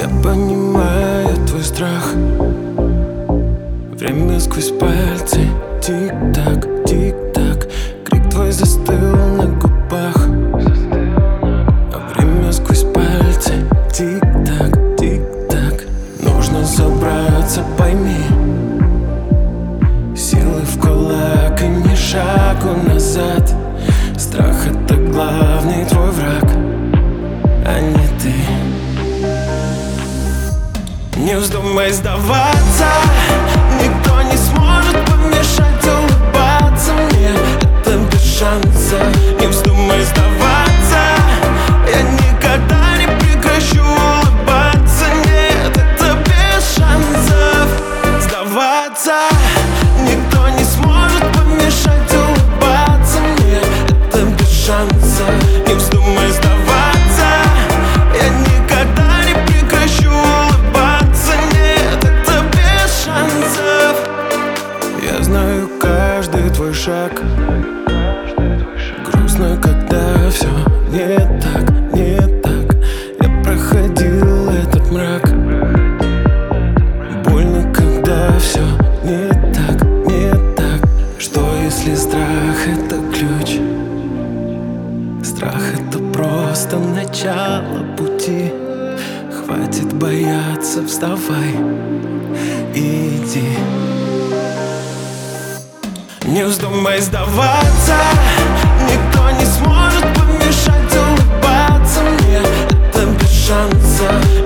Я понимаю твой страх. Время сквозь пальцы. Тик-так, тик-так. Крик твой застыл на губах. А время сквозь пальцы. Тик-так, тик-так. Нужно собраться, пойми. Силы в кулак и ни шагу назад. Страх — это главный твой враг, а не ты. Не вздумай сдаваться. Никто не сможет помешать улыбаться мне. Это без шанса. Не вздумай сдаваться. Я никогда не прекращу улыбаться. Нет, это без шансов. Сдаваться. Никто не сможет помешать улыбаться мне. Это без шансов. Не вздумай сдаваться. Я никогда не прекращу улыбаться. Нет, это без шансов. Я знаю каждый твой шаг. Грустно, когда все не так, не так. Я проходил этот мрак. Больно, когда все не так, не так. Что если страх — это ключ? Страх — это просто начало пути. Хватит бояться, вставай и иди. Не вздумай сдаваться. Никто не сможет помешать улыбаться мне. Это без шанса.